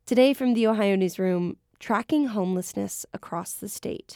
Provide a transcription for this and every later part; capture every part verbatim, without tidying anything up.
Today from the Ohio Newsroom, tracking homelessness across the state.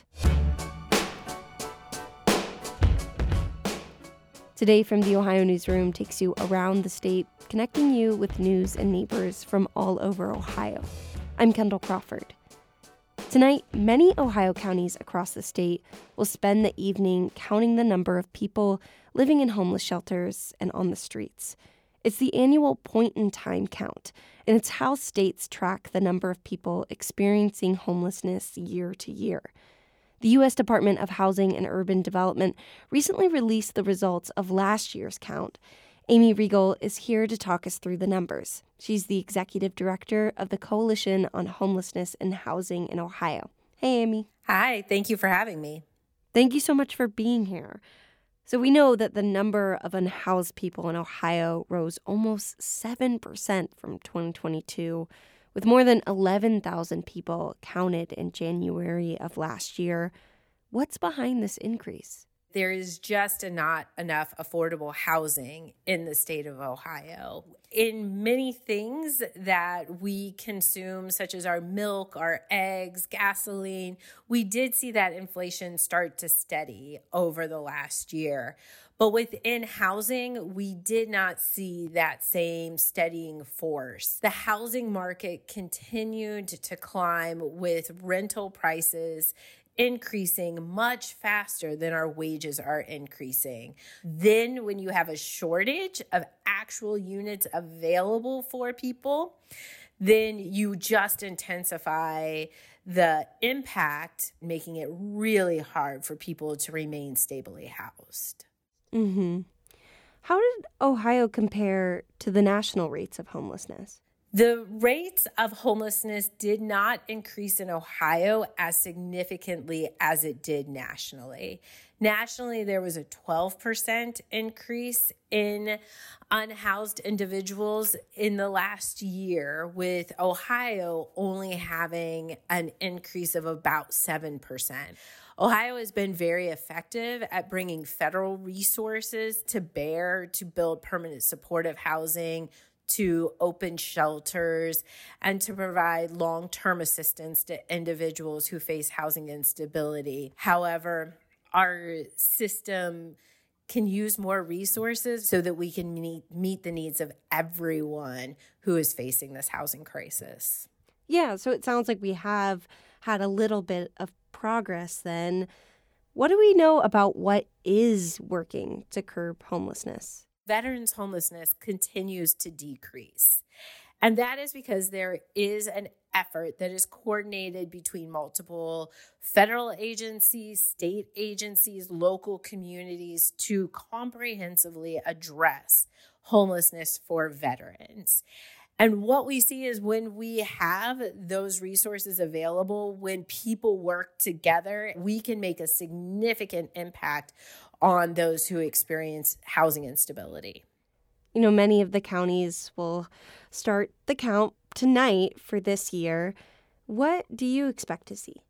Today from the Ohio Newsroom takes you around the state, connecting you with news and neighbors from all over Ohio. I'm Kendall Crawford. Tonight, many Ohio counties across the state will spend the evening counting the number of people living in homeless shelters and on the streets. It's the annual point-in-time count, and it's how states track the number of people experiencing homelessness year to year. The U S Department of Housing and Urban Development recently released the results of last year's count. Amy Riegel is here to talk us through the numbers. She's the executive director of the Coalition on Homelessness and Housing in Ohio. Hey, Amy. Hi, thank you for having me. Thank you so much for being here. So we know that the number of unhoused people in Ohio rose almost seven percent from twenty twenty-two, with more than eleven thousand people counted in January of last year. What's behind this increase? There is just not enough affordable housing in the state of Ohio. In many things that we consume, such as our milk, our eggs, gasoline, we did see that inflation start to steady over the last year. But within housing, we did not see that same steadying force. The housing market continued to climb with rental prices increasing much faster than our wages are increasing. Then when you have a shortage of actual units available for people, then you just intensify the impact, making it really hard for people to remain stably housed. Mm-hmm. How did Ohio compare to the national rates of homelessness? The rates of homelessness did not increase in Ohio as significantly as it did nationally. Nationally, there was a twelve percent increase in unhoused individuals in the last year, with Ohio only having an increase of about seven percent. Ohio has been very effective at bringing federal resources to bear to build permanent supportive housing, to open shelters, and to provide long-term assistance to individuals who face housing instability. However, our system can use more resources so that we can meet, meet the needs of everyone who is facing this housing crisis. Yeah, so it sounds like we have had a little bit of progress then. What do we know about what is working to curb homelessness? Veterans' homelessness continues to decrease. And that is because there is an effort that is coordinated between multiple federal agencies, state agencies, local communities to comprehensively address homelessness for veterans. And what we see is when we have those resources available, when people work together, we can make a significant impact on those who experience housing instability. You know, many of the counties will start the count tonight for this year. What do you expect to see?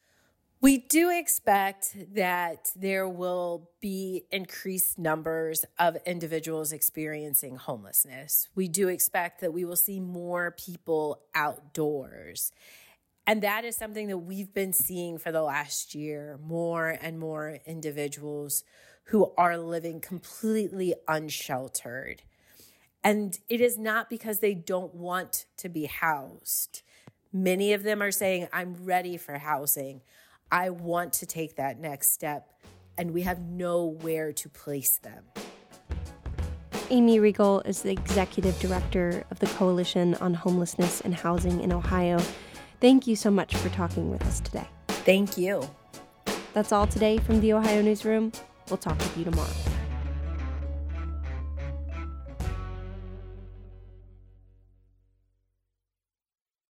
We do expect that there will be increased numbers of individuals experiencing homelessness. We do expect that we will see more people outdoors. And that is something that we've been seeing for the last year, more and more individuals who are living completely unsheltered. And it is not because they don't want to be housed. Many of them are saying, I'm ready for housing. I want to take that next step, and we have nowhere to place them. Amy Riegel is the executive director of the Coalition on Homelessness and Housing in Ohio. Thank you so much for talking with us today. Thank you. That's all today from the Ohio Newsroom. We'll talk with you tomorrow.